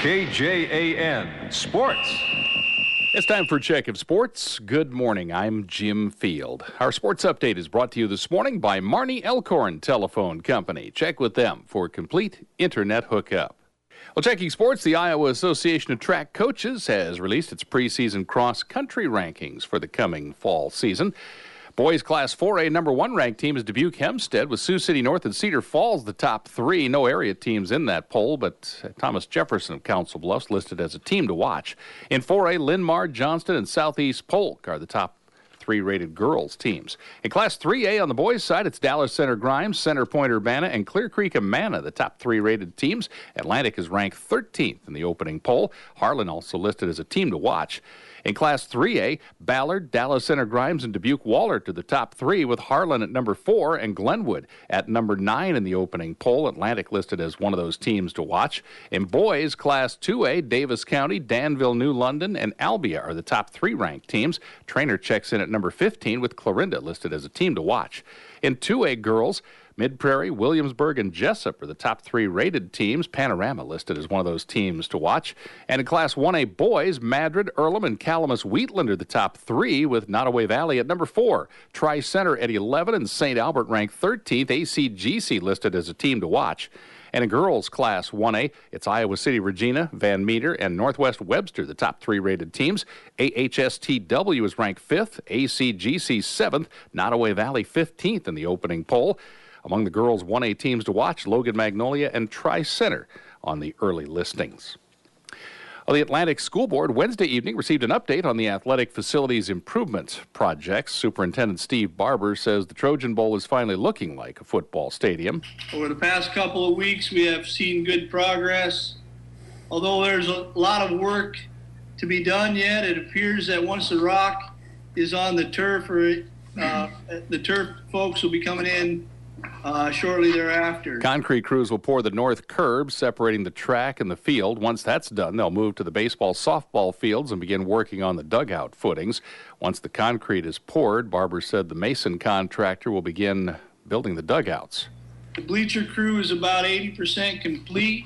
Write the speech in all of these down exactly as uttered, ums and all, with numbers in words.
K J A N Sports. It's time for Check of Sports. Good morning. I'm Jim Field. Our sports update is brought to you this morning by Marnie Elkhorn Telephone Company. Check with them for complete internet hookup. Well, checking sports, the Iowa Association of Track Coaches has released its preseason cross-country rankings for the coming fall season. Boys Class four A number one ranked team is Dubuque Hempstead, with Sioux City North and Cedar Falls the top three. No area teams in that poll, but Thomas Jefferson of Council Bluffs listed as a team to watch. In four A, Linn-Mar, Johnston, and Southeast Polk are the top three rated girls teams. In Class three A on the boys' side, it's Dallas Center Grimes, Center Point Urbana, and Clear Creek Amana, the top three rated teams. Atlantic is ranked thirteenth in the opening poll. Harlan also listed as a team to watch. In Class three A, Ballard, Dallas Center Grimes, and Dubuque Wahlert are the top three, with Harlan at number four and Glenwood at number nine in the opening poll. Atlantic listed as one of those teams to watch. In boys Class two A, Davis County, Danville, New London, and Albia are the top three ranked teams. Trainer checks in at number fifteen, with Clarinda listed as a team to watch. In two A girls, Mid-Prairie, Williamsburg, and Jessup are the top three rated teams. Panorama listed as one of those teams to watch. And in Class one A boys, Madrid, Earlham, and Calamus-Wheatland are the top three, with Nottoway Valley at number four. Tri-Center at eleven, and Saint Albert ranked thirteenth. A C G C listed as a team to watch. And in girls Class one A, it's Iowa City, Regina, Van Meter, and Northwest Webster, the top three rated teams. A H S T W is ranked fifth, A C G C seventh, Nottoway Valley fifteenth in the opening poll. Among the girls' one A teams to watch, Logan Magnolia and Tri-Center on the early listings. Well, the Atlantic School Board Wednesday evening received an update on the athletic facilities improvement projects. Superintendent Steve Barber says the Trojan Bowl is finally looking like a football stadium. Over the past couple of weeks, we have seen good progress. Although there's a lot of work to be done yet, it appears that once the rock is on the turf, or uh, the turf folks will be coming in Uh, shortly thereafter. Concrete crews will pour the north curb, separating the track and the field. Once that's done, they'll move to the baseball, softball fields and begin working on the dugout footings. Once the concrete is poured, Barber said the mason contractor will begin building the dugouts. The bleacher crew is about eighty percent complete.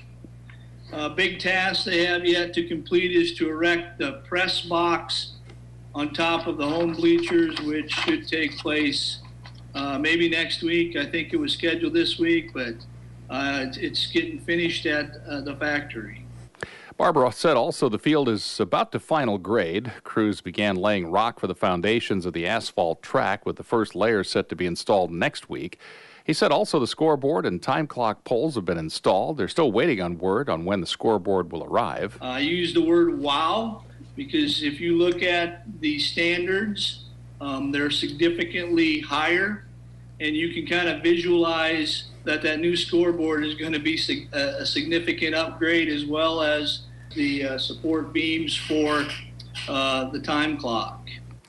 A big task they have yet to complete is to erect the press box on top of the home bleachers, which should take place Uh, maybe next week. I think it was scheduled this week, but uh, it's getting finished at uh, the factory. Barber said also the field is about to final grade. Crews began laying rock for the foundations of the asphalt track, with the first layer set to be installed next week. He said also the scoreboard and time clock poles have been installed. They're still waiting on word on when the scoreboard will arrive. Uh, I use the word wow because if you look at the standards, um, they're significantly higher. And you can kind of visualize that that new scoreboard is going to be sig- a significant upgrade, as well as the uh, support beams for uh, the time clock.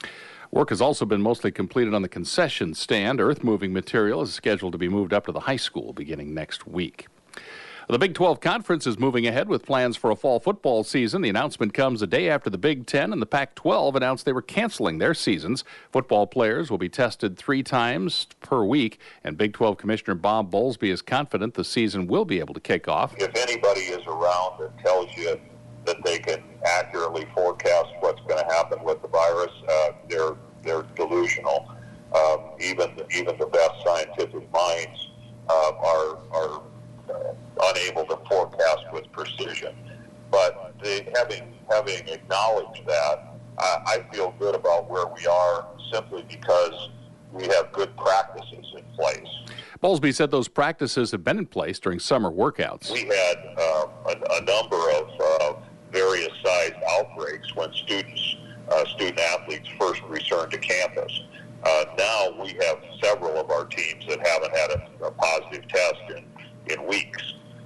Work has also been mostly completed on the concession stand. Earth-moving material is scheduled to be moved up to the high school beginning next week. The Big twelve Conference is moving ahead with plans for a fall football season. The announcement comes a day after the Big Ten and the Pac twelve announced they were canceling their seasons. Football players will be tested three times per week, and Big twelve Commissioner Bob Bowlesby is confident the season will be able to kick off. If anybody is around that tells you that they can accurately forecast what's going to happen with the virus, uh, they're they're delusional. Um, even even the best scientific minds uh, are are. Uh, unable to forecast with precision. But they, having having acknowledged that, I, I feel good about where we are simply because we have good practices in place. Bowlesby said those practices have been in place during summer workouts. We had uh, a, a number of uh, various sized outbreaks when students, uh, student athletes first returned to campus. Uh, now we have several of our teams that haven't had a, a positive test in in weeks.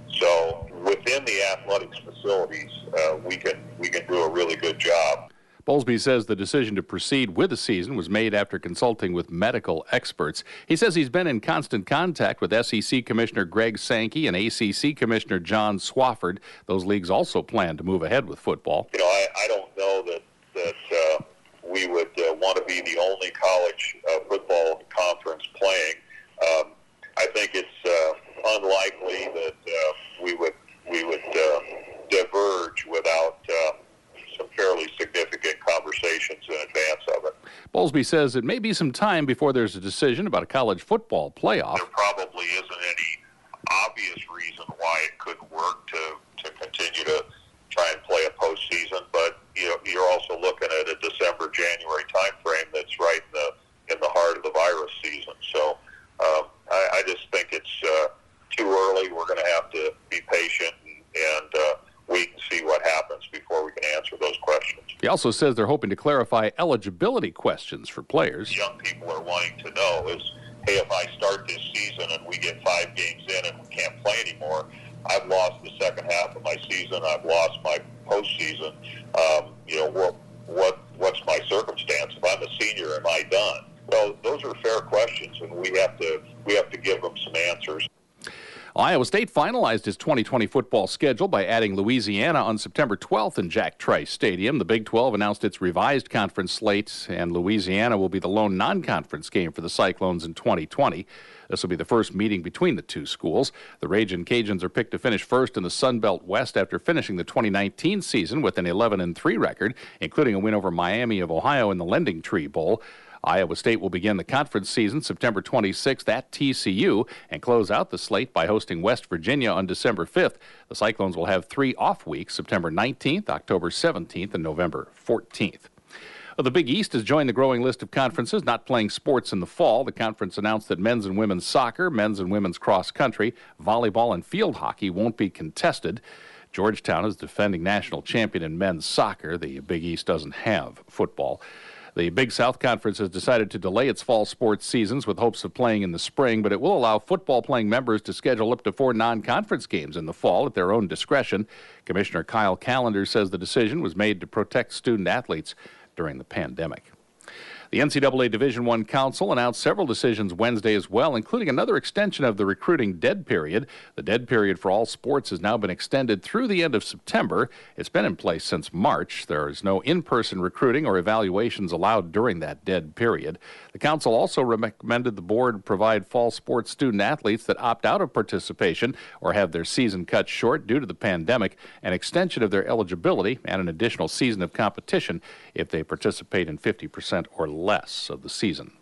So within the athletics facilities, uh, we can we can do a really good job. Bowlesby says the decision to proceed with the season was made after consulting with medical experts. He says he's been in constant contact with S E C Commissioner Greg Sankey and A C C Commissioner John Swafford. Those leagues also plan to move ahead with football. You know, I, I don't know that that uh, we would uh, want to be the only college uh, football conference playing. Um, I think it's uh, unlikely that uh, we would we would uh, diverge Bowlesby says it may be some time before there's a decision about a college football playoff. There probably isn't any obvious reason why it couldn't work to, to continue to try and play a postseason, but you know, you're also looking at a December, January time frame that's right in the in the heart of the virus season. So um, I, I just think it's uh, too early. We're going to have to be patient and, and uh, wait and see what happens before we can answer those questions. He also says they're hoping to clarify eligibility questions for players. Young people are wanting to know is, hey, if I start this season and we get five games in and we can't play anymore, I've lost the second half of my season. I've lost my postseason. Um, you know, what, what, what's my circumstance? If I'm a senior, am I done? Well, those are fair questions, and we have to we have to give them some answers. Iowa State finalized its twenty twenty football schedule by adding Louisiana on September twelfth in Jack Trice Stadium. The Big twelve announced its revised conference slate, and Louisiana will be the lone non-conference game for the Cyclones in twenty twenty. This will be the first meeting between the two schools. The Ragin' Cajuns are picked to finish first in the Sun Belt West after finishing the twenty nineteen season with an eleven and three record, including a win over Miami of Ohio in the Lending Tree Bowl. Iowa State will begin the conference season September twenty-sixth at T C U and close out the slate by hosting West Virginia on December fifth. The Cyclones will have three off weeks, September nineteenth, October seventeenth, and November fourteenth. Well, the Big East has joined the growing list of conferences not playing sports in the fall. The conference announced that men's and women's soccer, men's and women's cross country, volleyball, and field hockey won't be contested. Georgetown is defending national champion in men's soccer. The Big East doesn't have football. The Big South Conference has decided to delay its fall sports seasons with hopes of playing in the spring, but it will allow football-playing members to schedule up to four non-conference games in the fall at their own discretion. Commissioner Kyle Callender says the decision was made to protect student athletes during the pandemic. The N C double A Division I Council announced several decisions Wednesday as well, including another extension of the recruiting dead period. The dead period for all sports has now been extended through the end of September. It's been in place since March. There is no in-person recruiting or evaluations allowed during that dead period. The council also recommended the board provide fall sports student athletes that opt out of participation or have their season cut short due to the pandemic an extension of their eligibility and an additional season of competition if they participate in fifty percent or less of the season.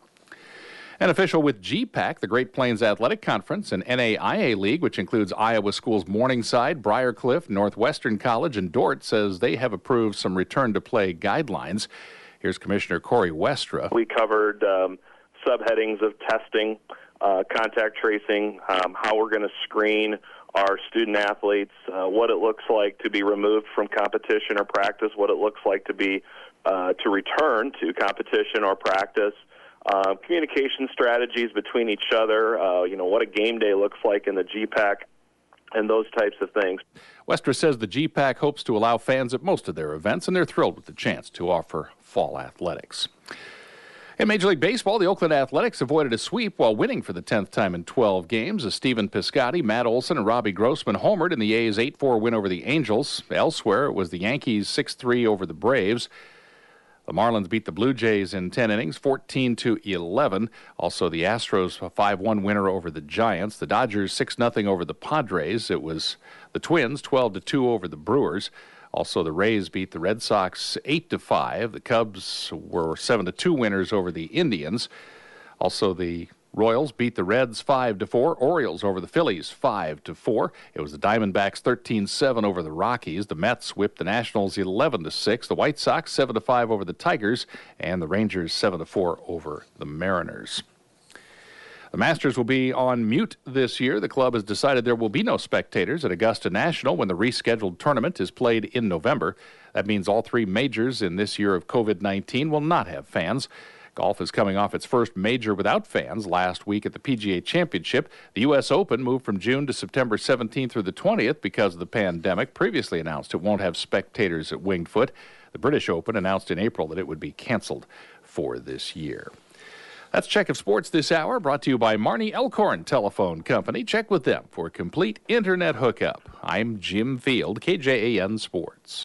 An official with G PAC, the Great Plains Athletic Conference, and N A I A League, which includes Iowa schools Morningside, Briarcliff, Northwestern College, and Dordt, says they have approved some return-to-play guidelines. Here's Commissioner Corey Westra. We covered um, subheadings of testing, uh, contact tracing, um, how we're going to screen our student athletes, uh, what it looks like to be removed from competition or practice, what it looks like to be uh, to return to competition or practice, uh, communication strategies between each other, uh, you know, what a game day looks like in the G PAC, and those types of things. Westra says the G PAC hopes to allow fans at most of their events, and they're thrilled with the chance to offer fall athletics. In Major League Baseball, the Oakland Athletics avoided a sweep while winning for the tenth time in twelve games as Stephen Piscotty, Matt Olson, and Robbie Grossman homered in the A's eight four win over the Angels. Elsewhere, it was the Yankees six three over the Braves. The Marlins beat the Blue Jays in ten innings, fourteen to eleven. Also, the Astros, a five one winner over the Giants. The Dodgers, six nothing over the Padres. It was the Twins, twelve to two over the Brewers. Also, the Rays beat the Red Sox eight to five. The Cubs were seven to two winners over the Indians. Also, the Royals beat the Reds five to four. Orioles over the Phillies five to four. It was the Diamondbacks thirteen seven over the Rockies. The Mets whipped the Nationals eleven to six. The White Sox seven to five over the Tigers, and the Rangers seven to four over the Mariners. The Masters will be on mute this year. The club has decided there will be no spectators at Augusta National when the rescheduled tournament is played in November. That means all three majors in this year of covid nineteen will not have fans. Golf is coming off its first major without fans last week at the P G A Championship. The U S Open moved from June to September seventeenth through the twentieth because of the pandemic. Previously announced it won't have spectators at Winged Foot. The British Open announced in April that it would be canceled for this year. That's Check of Sports this hour, brought to you by Marnie Elkhorn Telephone Company. Check with them for a complete internet hookup. I'm Jim Field, K J A N Sports.